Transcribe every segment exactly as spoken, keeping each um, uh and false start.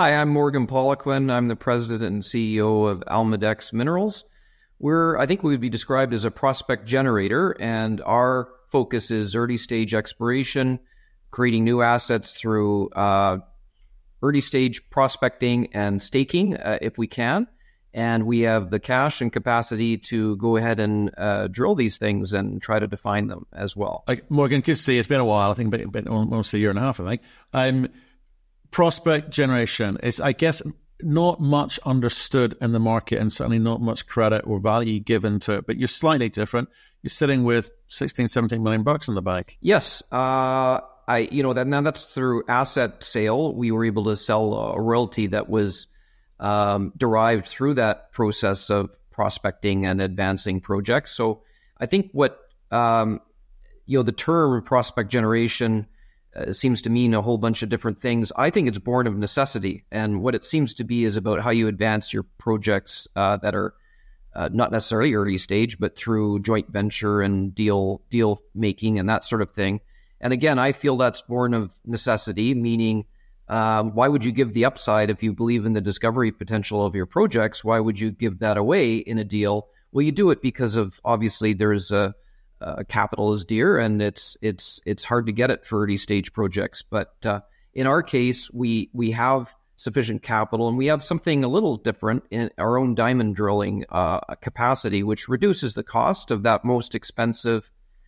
Hi, I'm Morgan Poliquin. I'm the president and C E O of Almadex Minerals. We're, I think we would be described as a prospect generator, and our focus is early stage exploration, creating new assets through uh, early stage prospecting and staking, uh, if we can. And we have the cash and capacity to go ahead and uh, drill these things and try to define them as well. Like Morgan, good to see you. It's been a while. I think a bit, almost a year and a half, I think. Um, prospect generation is, I guess, not much understood in the market and certainly not much credit or value given to it, but you're slightly different. You're sitting with sixteen, seventeen million bucks in the bank. Yes. Uh, I, you know, that now that's through asset sale. We were able to sell a royalty that was um, derived through that process of prospecting and advancing projects. So I think what, um, you know, the term prospect generation Uh, seems to mean a whole bunch of different things. I think it's born of necessity. And what it seems to be is about how you advance your projects uh, that are uh, not necessarily early stage, but through joint venture and deal deal making and that sort of thing. And again, I feel that's born of necessity, meaning um, why would you give the upside if you believe in the discovery potential of your projects? Why would you give that away in a deal? Well, you do it because of, obviously, there's a Uh, capital is dear, and it's it's it's hard to get it for early stage projects. But uh, in our case, we we have sufficient capital, and we have something a little different in our own diamond drilling uh, capacity, which reduces the cost of that most expensive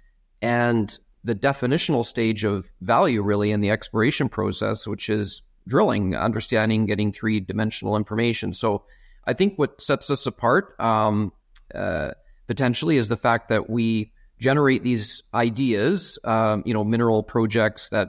and the definitional stage of value, really, in the exploration process, which is drilling, understanding, getting three-dimensional information. So I think what sets us apart um, uh, potentially is the fact that we generate these ideas, um, you know, mineral projects that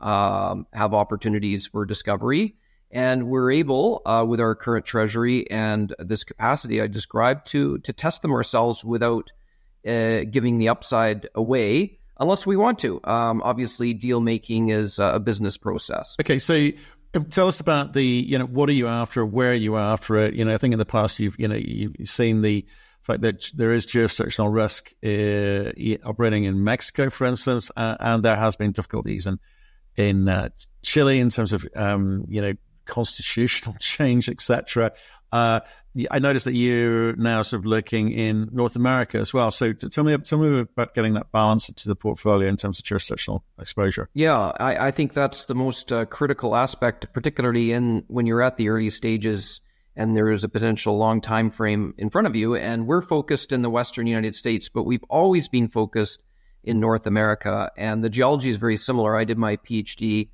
um, have opportunities for discovery. And we're able, uh, with our current treasury and this capacity I described, to to test them ourselves without uh, giving the upside away, unless we want to. Um, obviously, deal making is a business process. Okay, so tell us about the, you know, what are you after? Where are you after it? You know, I think in the past you've, you know, you've seen the fact that there is jurisdictional risk uh, operating in Mexico, for instance, uh, and there has been difficulties in in uh, Chile in terms of um, you know constitutional change, et cetera. Uh, I noticed that you're now sort of looking in North America as well. So tell me, tell me about getting that balance into the portfolio in terms of jurisdictional exposure. Yeah, I, I think that's the most uh, critical aspect, particularly in when you're at the early stages and there is a potential long time frame in front of you. And we're focused in the Western United States, but we've always been focused in North America. And the geology is very similar. I did my PhD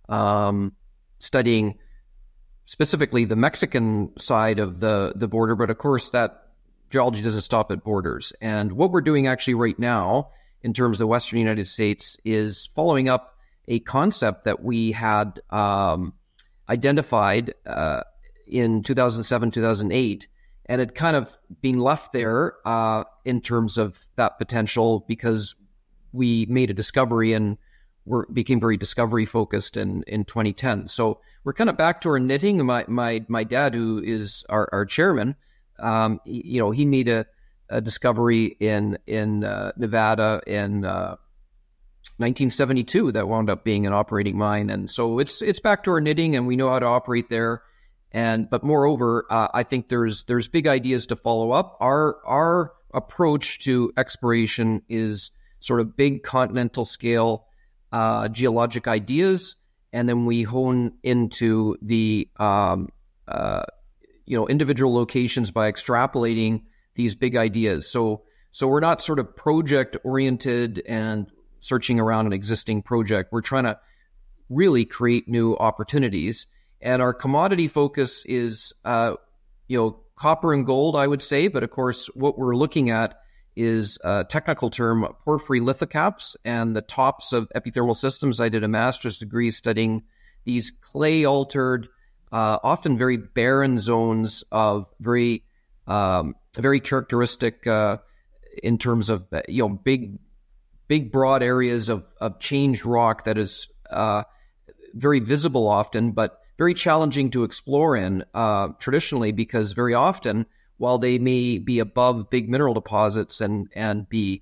um, studying specifically the Mexican side of the, the border, but of course that geology doesn't stop at borders. And what we're doing actually right now in terms of the Western United States is following up a concept that we had um, identified uh, in two thousand seven, two thousand eight, and it kind of been left there uh, in terms of that potential because we made a discovery and we became very discovery focused in, in twenty ten. So we're kind of back to our knitting. My my my dad, who is our, our chairman, um, you know, he made a, a discovery in in uh, Nevada in uh, nineteen seventy-two that wound up being an operating mine, and so it's it's back to our knitting, and we know how to operate there. And but moreover, uh, I think there's there's big ideas to follow up. Our our approach to exploration is sort of big continental scale uh, geologic ideas, and then we hone into the um, uh, you know individual locations by extrapolating these big ideas. So so we're not sort of project oriented and searching around an existing project. We're trying to really create new opportunities. And our commodity focus is, uh, you know, copper and gold, I would say. But of course, what we're looking at is a technical term, porphyry lithocaps, and the tops of epithermal systems. I did a master's degree studying these clay-altered, uh, often very barren zones of very, um, very characteristic uh, in terms of, you know, big, big broad areas of, of changed rock that is uh, very visible often, but very challenging to explore in uh, traditionally, because very often, while they may be above big mineral deposits and and be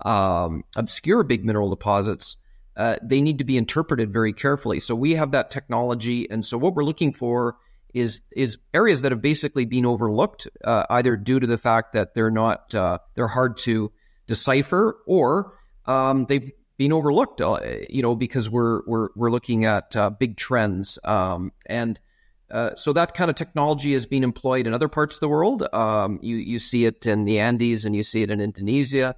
um, obscure big mineral deposits, uh, they need to be interpreted very carefully. So we have that technology, and so what we're looking for is is areas that have basically been overlooked, uh, either due to the fact that they're not uh, they're hard to decipher, or um, they've been overlooked, uh, you know, because we're we're we're looking at uh, big trends, um, and uh, so that kind of technology is being employed in other parts of the world. Um, you you see it in the Andes, and you see it in Indonesia.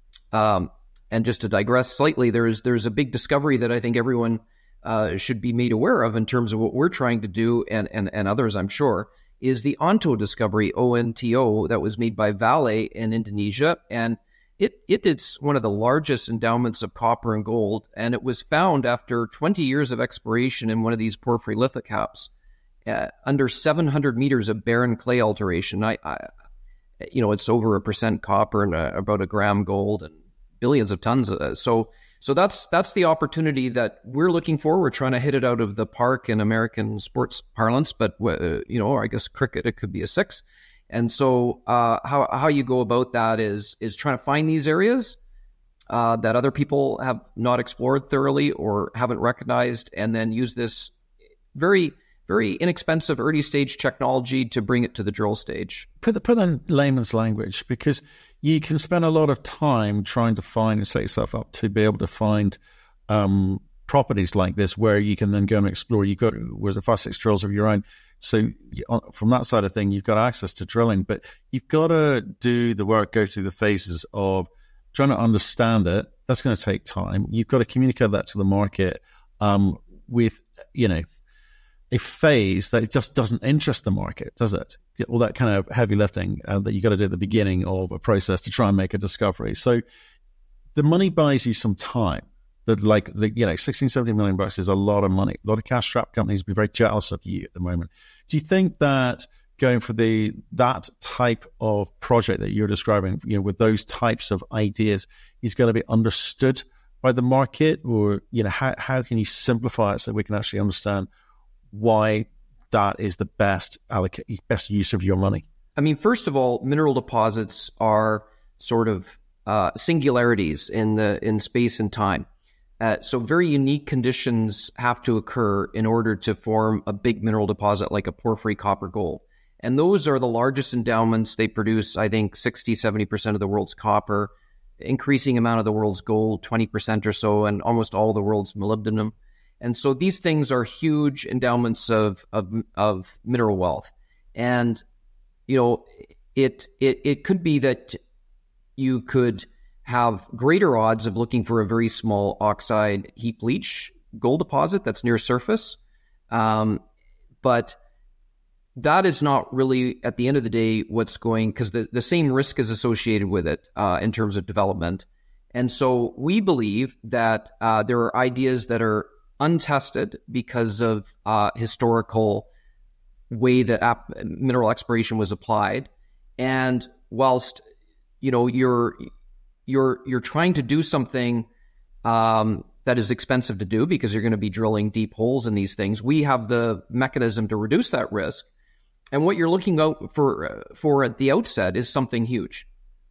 Um, and just to digress slightly, there's there's a big discovery that I think everyone uh, should be made aware of in terms of what we're trying to do, and and and others, I'm sure, is the Onto discovery, O N T O, that was made by Vale in Indonesia, and It it is one of the largest endowments of copper and gold, and it was found after twenty years of exploration in one of these porphyry lithocaps, uh, under seven hundred meters of barren clay alteration. I, I, you know, it's over a percent copper and a, about a gram gold and billions of tons. Of, so so that's that's the opportunity that we're looking for. We're trying to hit it out of the park in American sports parlance, but uh, you know, I guess cricket, it could be a six. And so uh, how how you go about that is is trying to find these areas uh, that other people have not explored thoroughly or haven't recognized, and then use this very, very inexpensive early stage technology to bring it to the drill stage. Put the, put that in layman's language, because you can spend a lot of time trying to find and set yourself up to be able to find um, properties like this where you can then go and explore. You've got with the five, six drills of your own. So from that side of thing, you've got access to drilling, but you've got to do the work, go through the phases of trying to understand it. That's going to take time. You've got to communicate that to the market um, with, you know, a phase that just doesn't interest the market, does it? All that kind of heavy lifting uh, that you got to do at the beginning of a process to try and make a discovery. So the money buys you some time. That like the, you know, sixteen, seventeen million bucks is a lot of money. A lot of cash strapped companies would be very jealous of you at the moment. Do you think that going for the that type of project that you're describing, you know, with those types of ideas, is going to be understood by the market, or you know, how how can you simplify it so we can actually understand why that is the best allocate best use of your money? I mean, first of all, mineral deposits are sort of uh, singularities in the in space and time. Uh, so very unique conditions have to occur in order to form a big mineral deposit like a porphyry copper gold. And those are the largest endowments. They produce, I think, sixty, seventy percent of the world's copper, increasing amount of the world's gold, twenty percent or so, and almost all the world's molybdenum. And so these things are huge endowments of, of, of mineral wealth. And, you know, it, it, it could be that you could have greater odds of looking for a very small oxide heap leach gold deposit that's near surface. Um, but that is not really, at the end of the day, what's going, because the, the same risk is associated with it uh, in terms of development. And so we believe that uh, there are ideas that are untested because of uh, historical way that ap- mineral exploration was applied. And whilst, you know, you're You're you're trying to do something um, that is expensive to do because you're going to be drilling deep holes in these things. We have the mechanism to reduce that risk, and what you're looking out for uh, for at the outset is something huge.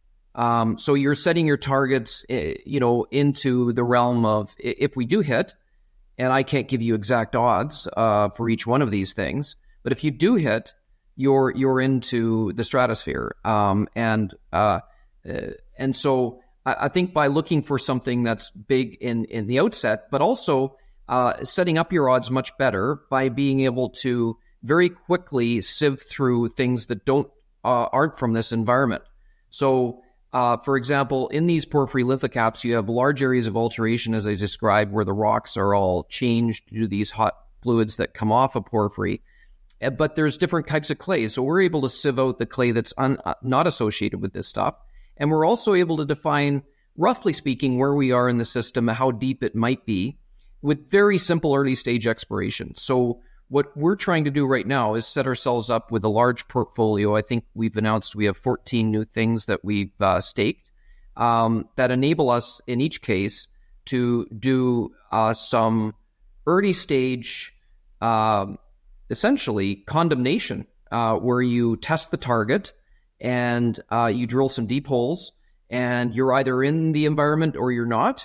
Um, so you're setting your targets, uh, you know, into the realm of if we do hit, and I can't give you exact odds uh, for each one of these things, but if you do hit, you're you're into the stratosphere, um, and uh, uh, and so. I think by looking for something that's big in, in the outset, but also uh, setting up your odds much better by being able to very quickly sieve through things that don't uh, aren't from this environment. So, uh, for example, in these porphyry lithocaps, you have large areas of alteration, as I described, where the rocks are all changed due to these hot fluids that come off of porphyry. But there's different types of clay, so we're able to sieve out the clay that's un- not associated with this stuff. And we're also able to define, roughly speaking, where we are in the system, how deep it might be, with very simple early stage exploration. So what we're trying to do right now is set ourselves up with a large portfolio. I think we've announced we have fourteen new things that we've uh, staked um, that enable us, in each case, to do uh, some early stage, um, essentially, condemnation, uh, where you test the target, and uh, you drill some deep holes, and you're either in the environment or you're not.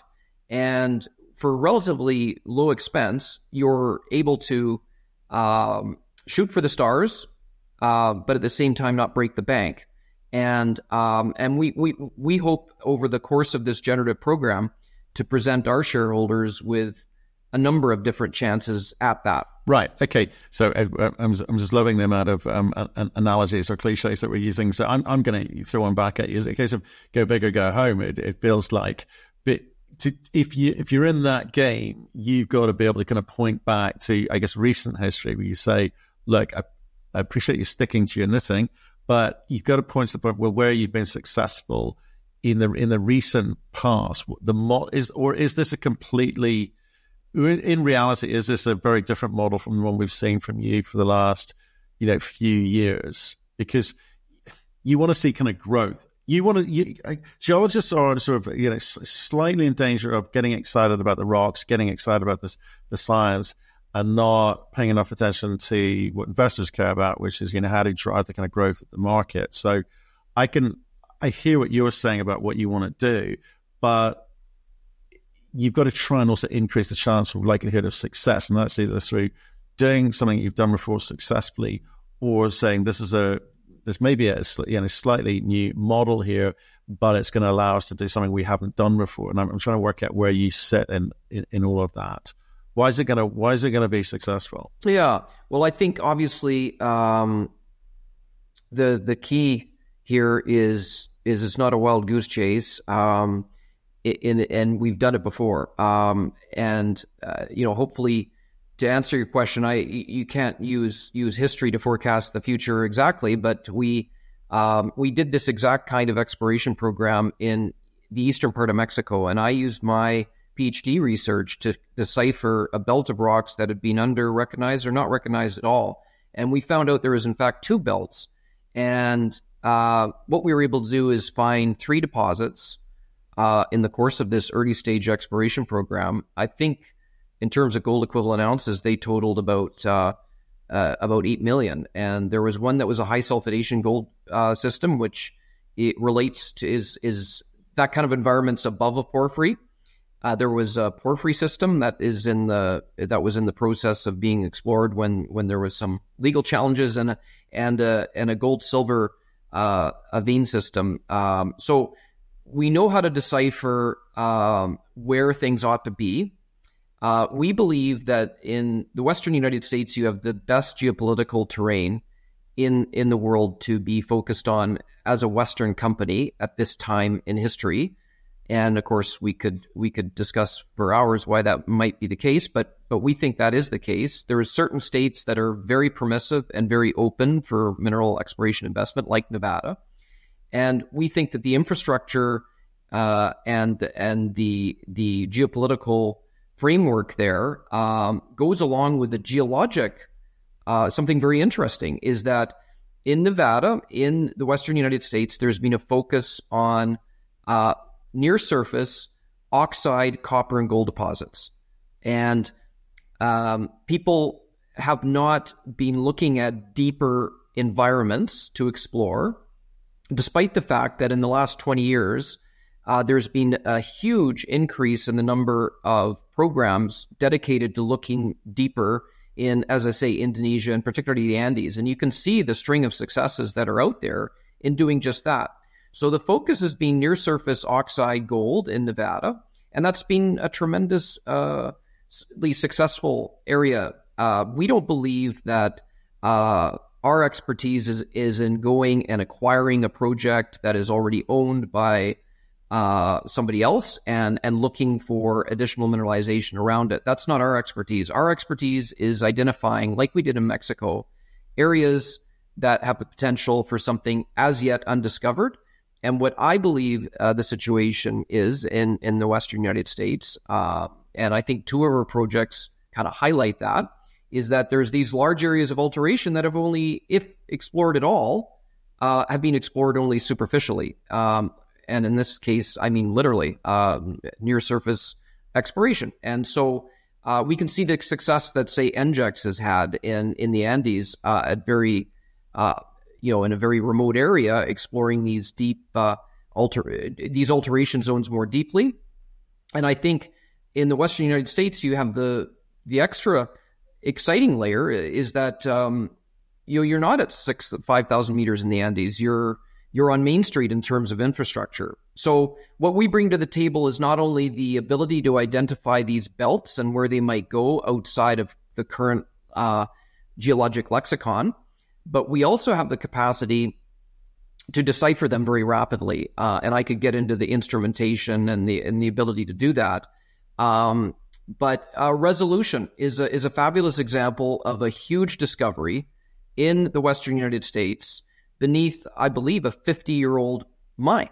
And for relatively low expense, you're able to um, shoot for the stars, uh, but at the same time not break the bank. And um, and we, we we hope over the course of this generative program to present our shareholders with a number of different chances at that. Right. Okay. So uh, I'm I'm just loving the amount of um, an- analogies or cliches that we're using. So I'm I'm going to throw one back at you. Is it a case of go big or go home? It, it feels like, but to, if you if you're in that game, you've got to be able to kind of point back to, I guess, recent history where you say, look, I, I appreciate you sticking to you in this thing, but you've got to point to the point where where you've been successful in the in the recent past. The mo- is or is this a completely in reality, is this a very different model from the one we've seen from you for the last, you know, few years? Because you want to see kind of growth. You want to, you, geologists are sort of, you know, slightly in danger of getting excited about the rocks, getting excited about this, the science, and not paying enough attention to what investors care about, which is, you know, how to drive the kind of growth of the market. So I can, I hear what you're saying about what you want to do, but you've got to try and also increase the chance of likelihood of success. And that's either through doing something you've done before successfully, or saying this is a, this may be a, you know, slightly new model here, but it's going to allow us to do something we haven't done before. And I'm, I'm trying to work out where you sit in, in, in all of that. Why is it going to, why is it going to be successful? Yeah. Well, I think obviously um, the, the key here is, is it's not a wild goose chase. Um, In, and we've done it before. Um, and, uh, you know, hopefully to answer your question, I, you can't use, use history to forecast the future exactly, but we, um, we did this exact kind of exploration program in the eastern part of Mexico. And I used my PhD research to decipher a belt of rocks that had been under recognized or not recognized at all. And we found out there was in fact two belts. And, uh, what we were able to do is find three deposits Uh, in the course of this early stage exploration program. I think in terms of gold equivalent ounces, they totaled about uh, uh, about eight million. And there was one that was a high sulfidation gold uh, system, which it relates to is is that kind of environment's above a porphyry. Uh, there was a porphyry system that is in the that was in the process of being explored when when there was some legal challenges, and a, and a, and a gold silver uh, a vein system. Um, so we know how to decipher um, where things ought to be. Uh, we believe that in the Western United States, you have the best geopolitical terrain in in the world to be focused on as a Western company at this time in history. And of course, we could we could discuss for hours why that might be the case, but but we think that is the case. There are certain states that are very permissive and very open for mineral exploration investment, like Nevada. And we think that the infrastructure uh, and and the the geopolitical framework there um, goes along with the geologic. Uh, something very interesting is that in Nevada, in the Western United States, there's been a focus on uh, near surface oxide copper and gold deposits, and um, people have not been looking at deeper environments to explore, despite the fact that in the last twenty years, uh, there's been a huge increase in the number of programs dedicated to looking deeper in, as I say, Indonesia and particularly the Andes. And you can see the string of successes that are out there in doing just that. So the focus has been near surface oxide gold in Nevada, and that's been a tremendously uh, successful area. Uh, we don't believe that uh, our expertise is, is in going and acquiring a project that is already owned by uh, somebody else and, and looking for additional mineralization around it. That's not our expertise. Our expertise is identifying, like we did in Mexico, areas that have the potential for something as yet undiscovered. And what I believe uh, the situation is in, in the Western United States, uh, and I think two of our projects kind of highlight that, is that there's these large areas of alteration that have only, if explored at all, uh, have been explored only superficially. Um, and in this case, I mean literally um, near surface exploration. And so uh, we can see the success that, say, N G E X has had in, in the Andes uh, at very, uh, you know, in a very remote area, exploring these deep, uh, alter these alteration zones more deeply. And I think in the Western United States, you have the the extra exciting layer is that um, you know, you're not at six, five thousand meters in the Andes. You're you're on Main Street in terms of infrastructure. So what we bring to the table is not only the ability to identify these belts and where they might go outside of the current uh, geologic lexicon, but we also have the capacity to decipher them very rapidly. Uh, and I could get into the instrumentation and the and the ability to do that. Um, but uh, Resolution is a, is a fabulous example of a huge discovery in the Western United States beneath, I believe, a fifty-year-old mine.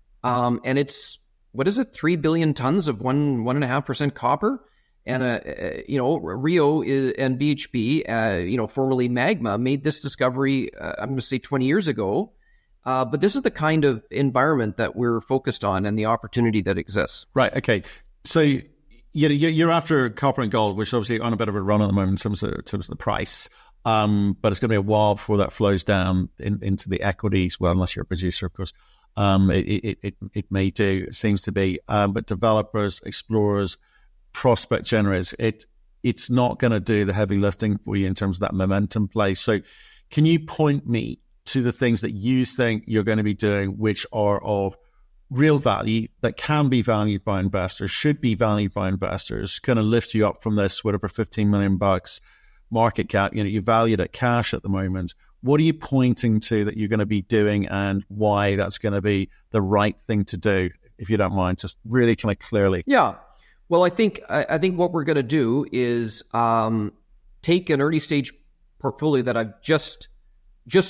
Um, and it's, what is it, three billion tons of one, one and a half percent copper? And, uh, you know, Rio is, and B H P, uh, you know, formerly Magma, made this discovery, uh, I'm going to say twenty years ago. Uh, but this is the kind of environment that we're focused on and the opportunity that exists. Right. Okay. So you know, you're after copper and gold, which is obviously on a bit of a run at the moment in terms of, in terms of the price. Um, but it's going to be a while before that flows down in, into the equities. Well, unless you're a producer, of course. Um, it, it, it, it may do, it seems to be. Um, but developers, explorers, prospect generators, it it's not going to do the heavy lifting for you in terms of that momentum play. So can you point me to the things that you think you're going to be doing which are of real value, that can be valued by investors, should be valued by investors, kind of lift you up from this whatever fifteen million bucks market cap, you know, you're valued at cash at the moment. What are you pointing to that you're going to be doing and why that's going to be the right thing to do, if you don't mind, just really kind of clearly? Yeah. Well, I think I, I think what we're going to do is um, take an early stage portfolio that I've just just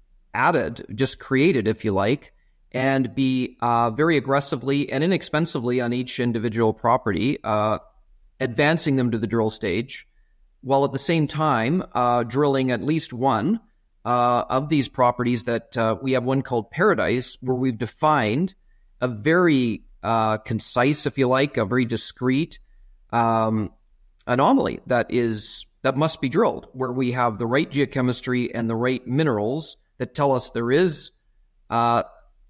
added, just created, if you like, and be uh, very aggressively and inexpensively on each individual property, uh, advancing them to the drill stage, while at the same time uh, drilling at least one uh, of these properties that uh, we have one called Paradise, where we've defined a very uh, concise, if you like, a very discrete um, anomaly that is that must be drilled, where we have the right geochemistry and the right minerals that tell us there is uh,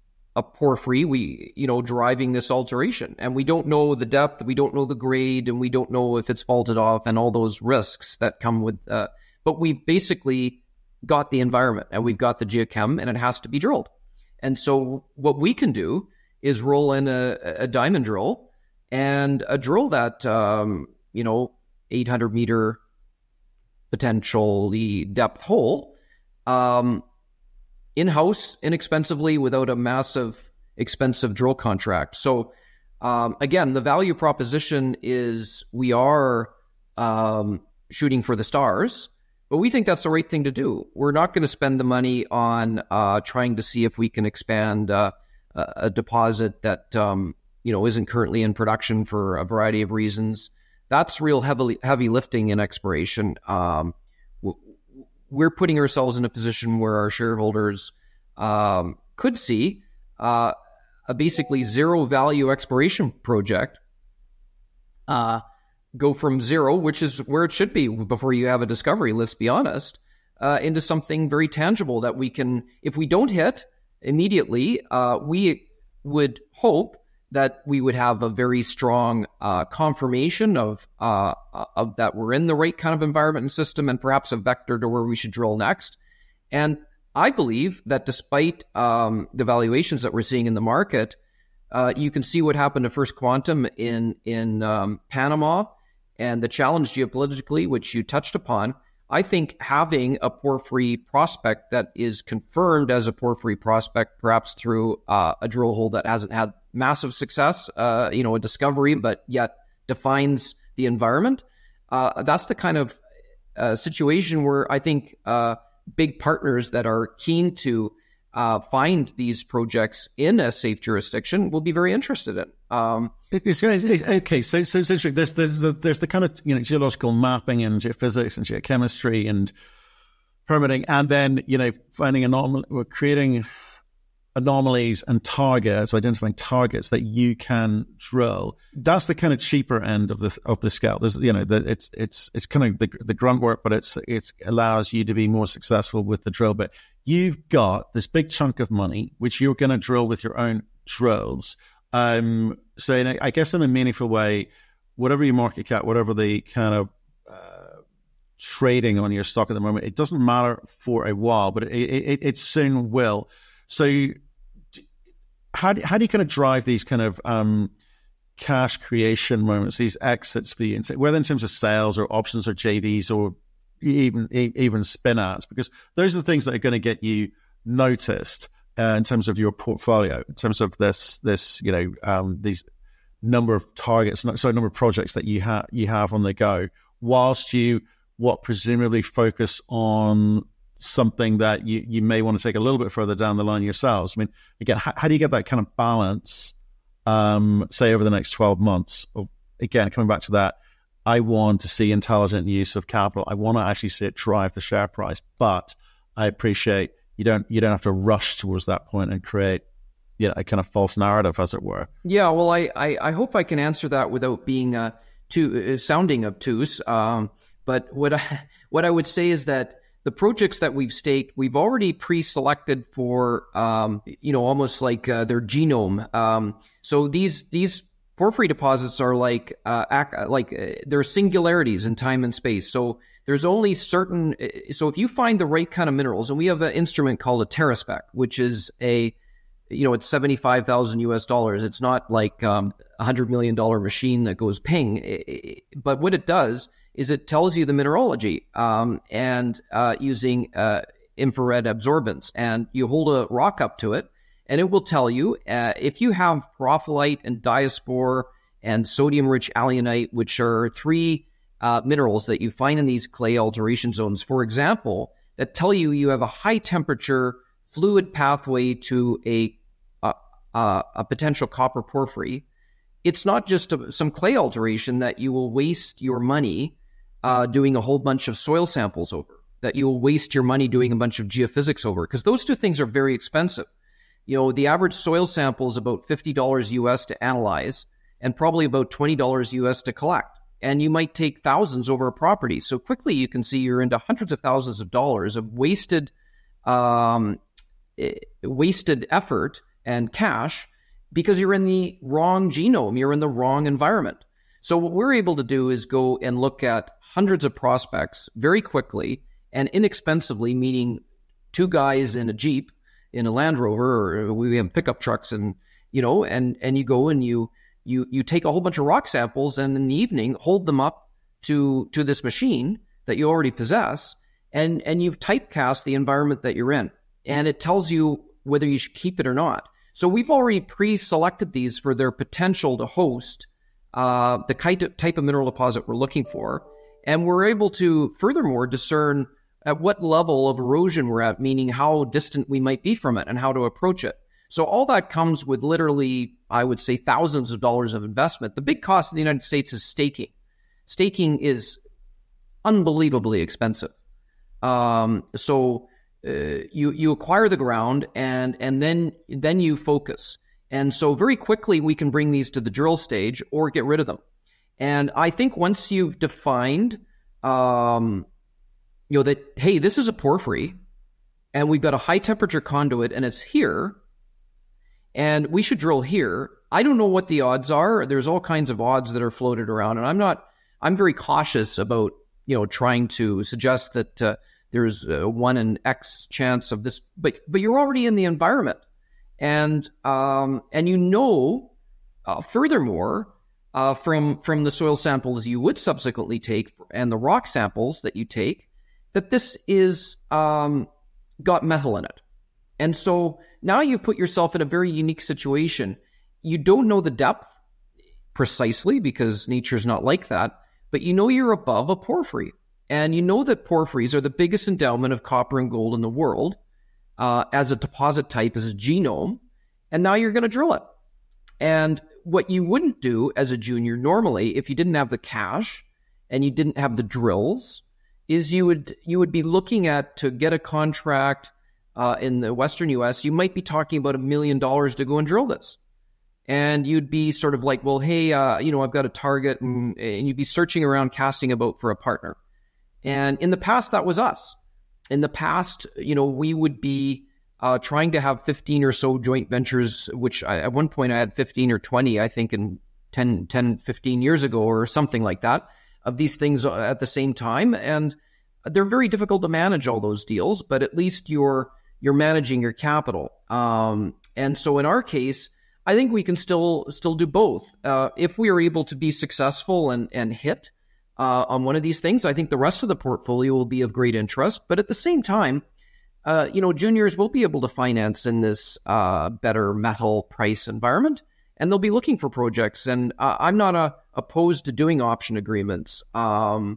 a porphyry, we, you know, driving this alteration. And we don't know the depth, we don't know the grade, and we don't know if it's faulted off and all those risks that come with, uh, but we've basically got the environment and we've got the geochem and it has to be drilled. And so what we can do is roll in a, a diamond drill and a drill that, um, you know, eight hundred meter potentially depth hole, um, in-house, inexpensively, without a massive, expensive drill contract. So, um, again, the value proposition is we are um, shooting for the stars, but we think that's the right thing to do. We're not going to spend the money on uh, trying to see if we can expand uh, a deposit that um, you know isn't currently in production for a variety of reasons. That's real heavily heavy lifting in exploration. Um, we're putting ourselves in a position where our shareholders um, could see uh, a basically zero value exploration project uh, go from zero, which is where it should be before you have a discovery, let's be honest, uh, into something very tangible that we can, if we don't hit immediately, uh, we would hope that we would have a very strong uh, confirmation of, uh, of that we're in the right kind of environment and system, and perhaps a vector to where we should drill next. And I believe that despite um, the valuations that we're seeing in the market, uh, you can see what happened to First Quantum in in um, Panama and the challenge geopolitically, which you touched upon. I think having a porphyry prospect that is confirmed as a porphyry prospect, perhaps through uh, a drill hole that hasn't had massive success, uh, you know, a discovery, but yet defines the environment. Uh, that's the kind of uh, situation where I think uh, big partners that are keen to uh, find these projects in a safe jurisdiction will be very interested in. Um, it's, it's, okay, so, so it's interesting. There's, there's, the, there's the kind of you know geological mapping and geophysics and geochemistry and permitting, and then you know finding anomal- we're creating anomalies and targets, identifying targets that you can drill. That's the kind of cheaper end of the of the scale. There's you know the, it's it's it's kind of the the grunt work, but it's it allows you to be more successful with the drill bit. You've got this big chunk of money which you're going to drill with your own drills. Um, so in a, I guess in a meaningful way, whatever your market cap, whatever the kind of uh, trading on your stock at the moment. It doesn't matter for a while, but it, it, it soon will. So how do, how do you kind of drive these kind of um, cash creation moments, these exits, whether in terms of sales or options or J Vs or even even spin-outs? Because those are the things that are going to get you noticed uh, in terms of your portfolio, in terms of this, this you know, um, these number of targets, sorry, number of projects that you have you have on the go, whilst you what presumably focus on something that you, you may want to take a little bit further down the line yourselves. I mean, again, how, how do you get that kind of balance, um, say, over the next twelve months? Or, again, coming back to that, I want to see intelligent use of capital. I want to actually see it drive the share price, but I appreciate you don't you don't have to rush towards that point and create, you know, a kind of false narrative, as it were. Yeah, well, I, I, I hope I can answer that without being uh, too uh, sounding obtuse. Um, but what I what I would say is that the projects that we've staked, we've already pre-selected for, um, you know, almost like uh, their genome. Um, so these these porphyry deposits are like uh, act, like uh, they're singularities in time and space. So there's only certain. So if you find the right kind of minerals, and we have an instrument called a TerraSpec, which is a you know, it's seventy-five thousand U S dollars. It's not like um, a hundred million dollar machine that goes ping. But what it does is it tells you the mineralogy um, and uh, using uh, infrared absorbance. And you hold a rock up to it, and it will tell you uh, if you have porphyllite and diaspore and sodium-rich alunite, which are three uh, minerals that you find in these clay alteration zones, for example, that tell you you have a high-temperature fluid pathway to a Uh, a potential copper porphyry. It's not just a, some clay alteration that you will waste your money uh, doing a whole bunch of soil samples over, that you will waste your money doing a bunch of geophysics over, because those two things are very expensive. You know, the average soil sample is about fifty dollars U S to analyze and probably about twenty dollars U S to collect. And you might take thousands over a property. So quickly you can see you're into hundreds of thousands of dollars of wasted, um, wasted effort and cash because you're in the wrong genome, you're in the wrong environment. So what we're able to do is go and look at hundreds of prospects very quickly and inexpensively, meaning two guys in a Jeep, in a Land Rover, or we have pickup trucks, and you know, and and you go and you you you take a whole bunch of rock samples, and in the evening hold them up to to this machine that you already possess, and and you've typecast the environment that you're in, and it tells you whether you should keep it or not. So we've already pre-selected these for their potential to host uh, the type of mineral deposit we're looking for. And we're able to furthermore discern at what level of erosion we're at, meaning how distant we might be from it and how to approach it. So all that comes with literally, I would say, thousands of dollars of investment. The big cost in the United States is staking. Staking is unbelievably expensive. Um, so Uh, you you acquire the ground and and then then you focus. And so very quickly we can bring these to the drill stage or get rid of them. And I think once you've defined, um, you know, that, hey, this is a porphyry and we've got a high temperature conduit and it's here and we should drill here. I don't know what the odds are. There's all kinds of odds that are floated around, and I'm not, I'm very cautious about, you know, trying to suggest that, uh, there's uh, one in X chance of this, but but you're already in the environment, and um, and you know, uh, furthermore, uh, from from the soil samples you would subsequently take and the rock samples that you take, that this is um, got metal in it, and so now you put yourself in a very unique situation. You don't know the depth precisely because nature's not like that, but you know you're above a porphyry. And you know that porphyries are the biggest endowment of copper and gold in the world uh, as a deposit type, as a genome. And now you're going to drill it. And what you wouldn't do as a junior normally, if you didn't have the cash and you didn't have the drills, is you would you would be looking at, to get a contract uh, in the Western U S, you might be talking about a million dollars to go and drill this. And you'd be sort of like, well, hey, uh, you know, I've got a target, and, and you'd be searching around, casting about for a partner. And in the past, that was us. In the past, you know, we would be uh, trying to have fifteen or so joint ventures, which I, at one point I had fifteen or twenty, I think in ten, ten, fifteen years ago or something like that, of these things at the same time. And they're very difficult to manage, all those deals, but at least you're you're managing your capital. Um, and so in our case, I think we can still still do both. Uh, if we are able to be successful and and hit uh, on one of these things, I think the rest of the portfolio will be of great interest. But at the same time, uh, you know, juniors will be able to finance in this uh, better metal price environment, and they'll be looking for projects. And uh, I'm not uh, opposed to doing option agreements. Um,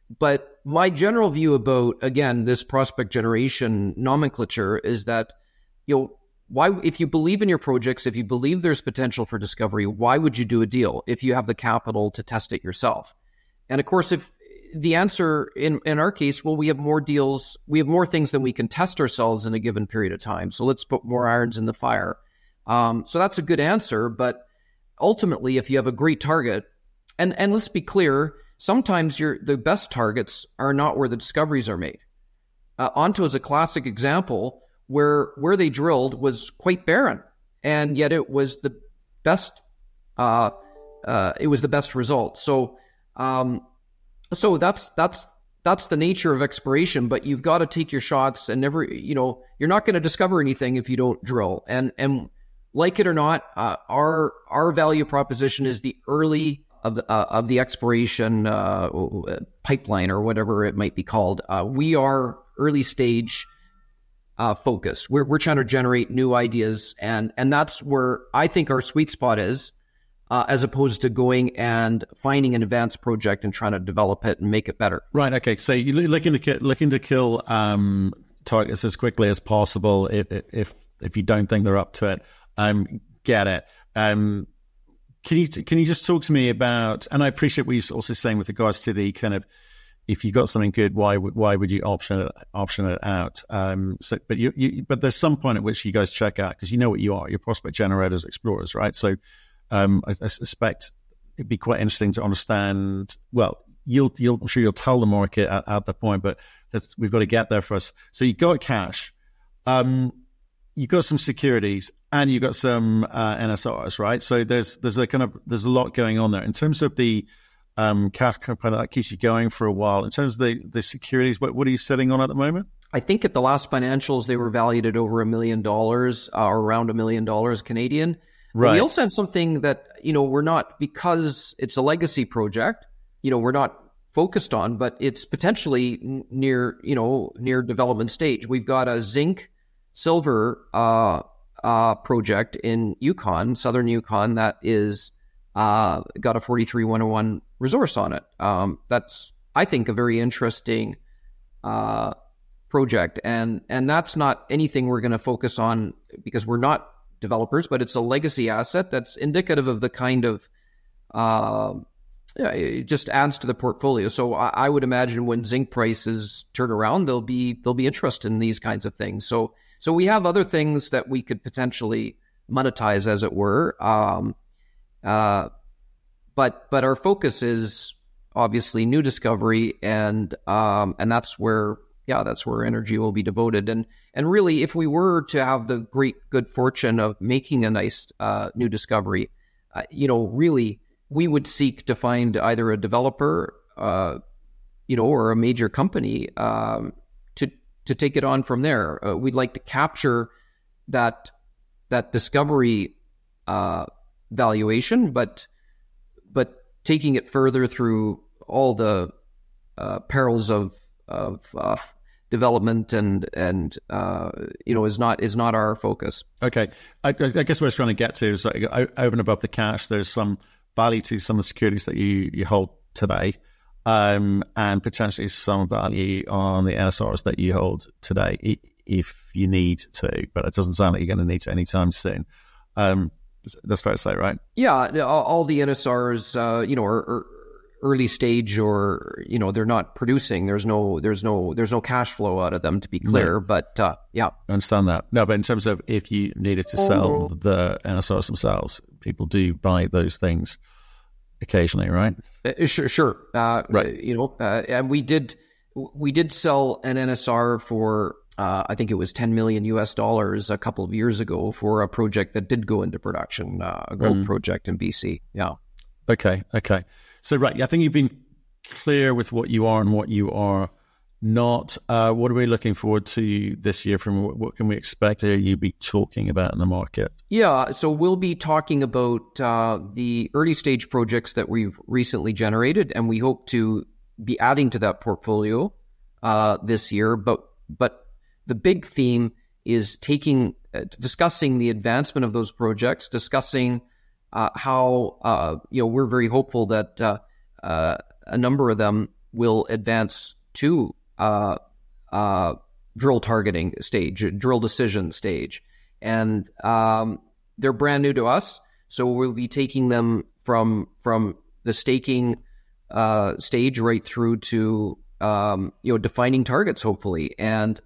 but my general view about, again, this prospect generation nomenclature is that, you know, why, if you believe in your projects, if you believe there's potential for discovery, why would you do a deal if you have the capital to test it yourself? And of course, if the answer in, in our case, well, we have more deals, we have more things than we can test ourselves in a given period of time. So let's put more irons in the fire. Um, so that's a good answer. But ultimately, if you have a great target, and, and let's be clear, sometimes your the best targets are not where the discoveries are made. Uh, Onto is a classic example where where they drilled was quite barren, and yet it was the best. Uh, uh, it was the best result. So, um, so that's that's that's the nature of exploration. But you've got to take your shots, and never, you know, you're not going to discover anything if you don't drill. And and like it or not, uh, our our value proposition is the early of the uh, of the exploration uh, pipeline, or whatever it might be called. Uh, we are early stage. Uh, focus. We're we're trying to generate new ideas, and and that's where I think our sweet spot is, uh, as opposed to going and finding an advanced project and trying to develop it and make it better. Right. Okay. So you're looking to ki- looking to kill um, targets as quickly as possible. If if if you don't think they're up to it, um, get it. Um, can you can you just talk to me about? And I appreciate what you're also saying with regards to the kind of, if you got something good, why would why would you option it option it out? Um, so, but you, you but there's some point at which you guys check out, because you know what you are. You're prospect generators, explorers, right? So, um, I, I suspect it'd be quite interesting to understand. Well, you'll you'll I'm sure you'll tell the market at, at that point, but that's, we've got to get there first. So you got cash, um, you got some securities, and you got some uh, N S Rs, right? So there's there's a kind of there's a lot going on there in terms of the Um, cash component that keeps you going for a while. In terms of the, the securities, what, what are you sitting on at the moment? I think at the last financials, they were valued at over a million dollars, uh, or around a million dollars Canadian. Right. We also have something that, you know, we're not, because it's a legacy project, you know, we're not focused on, but it's potentially n- near, you know, near development stage. We've got a zinc silver uh, uh, project in Yukon, southern Yukon, that is uh, got a forty-three one oh one resource on it. Um, that's, I think, a very interesting uh, project. And and that's not anything we're going to focus on because we're not developers, but it's a legacy asset that's indicative of the kind of, uh, yeah, it just adds to the portfolio. So I, I would imagine when zinc prices turn around, they'll be they'll be interested in these kinds of things. So so we have other things that we could potentially monetize, as it were. Um, uh, But but our focus is obviously new discovery, and um, and that's where yeah that's where energy will be devoted. And and really, if we were to have the great good fortune of making a nice uh, new discovery, uh, you know, really we would seek to find either a developer, uh, you know, or a major company um, to to take it on from there. Uh, we'd like to capture that that discovery uh, valuation, but but taking it further through all the uh, perils of of uh, development and and uh, you know is not is not our focus. Okay, I, I guess what I was trying to get to is like, over and above the cash, there's some value to some of the securities that you you hold today, um, and potentially some value on the N S Rs that you hold today, if you need to. But it doesn't sound like you're going to need to anytime soon. Um, That's fair to say, right? Yeah, all the N S Rs, uh, you know, are, are early stage, or you know, they're not producing. There's no, there's no, there's no cash flow out of them, to be clear. No. But uh, yeah, I understand that. No, but in terms of if you needed to sell oh. the N S Rs themselves, people do buy those things occasionally, right? Uh, sure, sure. Uh, right. You know, uh, and we did, we did sell an N S R for. Uh, I think it was ten million U S dollars a couple of years ago for a project that did go into production, uh, a gold mm. project in B C. Yeah. Okay. Okay. So, right. I think you've been clear with what you are and what you are not. Uh, what are we looking forward to this year? From what, what can we expect to you be talking about in the market? Yeah, so we'll be talking about uh, the early stage projects that we've recently generated, and we hope to be adding to that portfolio uh, this year. But but the big theme is taking uh, discussing the advancement of those projects, discussing uh, how uh, you know we're very hopeful that uh, uh, a number of them will advance to uh, uh, drill targeting stage, drill decision stage. And um, they're brand new to us, so we'll be taking them from from the staking uh, stage right through to um, you know defining targets, hopefully. And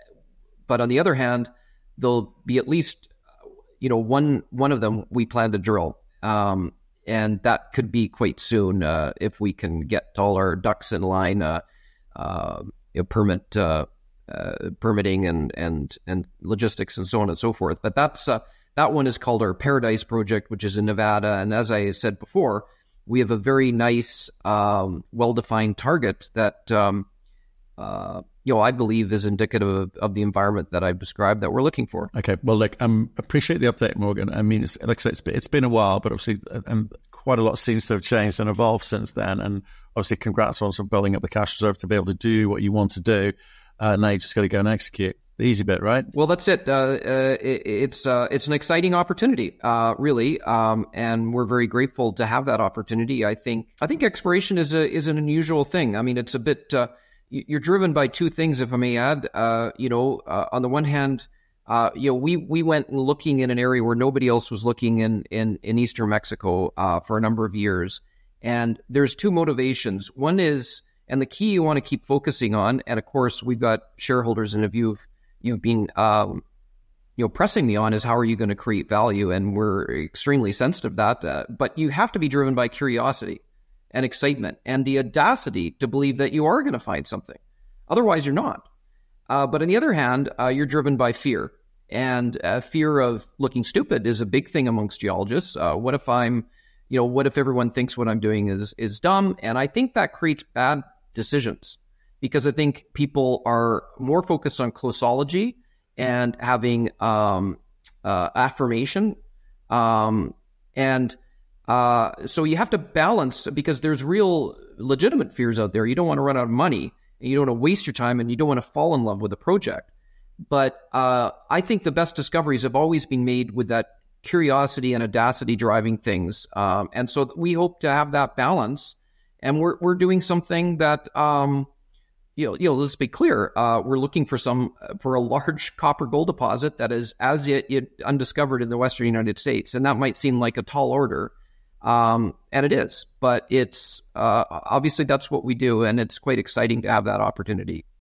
but on the other hand, there'll be at least you know one one of them we plan to drill, um, and that could be quite soon uh, if we can get all our ducks in line, uh, uh, you know, permit. Uh, Uh, permitting and and and logistics and so on and so forth. But that's uh, that one is called our Paradise project, which is in Nevada. And as I said before, we have a very nice, um, well-defined target that um, uh, you know I believe is indicative of, of the environment that I've described that we're looking for. Okay, well, look, I um, appreciate the update, Morgan. I mean, it's, like I said, it's been, it's been a while, but obviously, um, quite a lot seems to have changed and evolved since then. And obviously, congrats on sort of building up the cash reserve to be able to do what you want to do. Uh, now you just got to go and execute. The easy bit, right? Well, that's it. Uh, uh, it it's uh, it's an exciting opportunity, uh, really, um, and we're very grateful to have that opportunity. I think I think exploration is a is an unusual thing. I mean, it's a bit uh, you're driven by two things, if I may add. Uh, you know, uh, on the one hand, uh, you know, we we went looking in an area where nobody else was looking in in, in eastern Mexico uh, for a number of years, and there's two motivations. One is And the key you want to keep focusing on, and of course, we've got shareholders and if you've, you've been um, you know, pressing me on, is how are you going to create value? And we're extremely sensitive to that. Uh, but you have to be driven by curiosity and excitement and the audacity to believe that you are going to find something. Otherwise, you're not. Uh, but on the other hand, uh, you're driven by fear. And uh, fear of looking stupid is a big thing amongst geologists. Uh, what if I'm, you know, what if everyone thinks what I'm doing is is dumb? And I think that creates bad decisions, because I think people are more focused on closology and having um, uh, affirmation. Um, and uh, so you have to balance, because there's real legitimate fears out there. You don't want to run out of money, and you don't want to waste your time, and you don't want to fall in love with a project. But uh, I think the best discoveries have always been made with that curiosity and audacity driving things. Um, and so we hope to have that balance. And we're we're doing something that, um, you know, you know, let's be clear. Uh, we're looking for some for a large copper gold deposit that is as yet, yet undiscovered in the Western United States, and that might seem like a tall order, um, and it is. But it's uh, obviously that's what we do, and it's quite exciting to have that opportunity.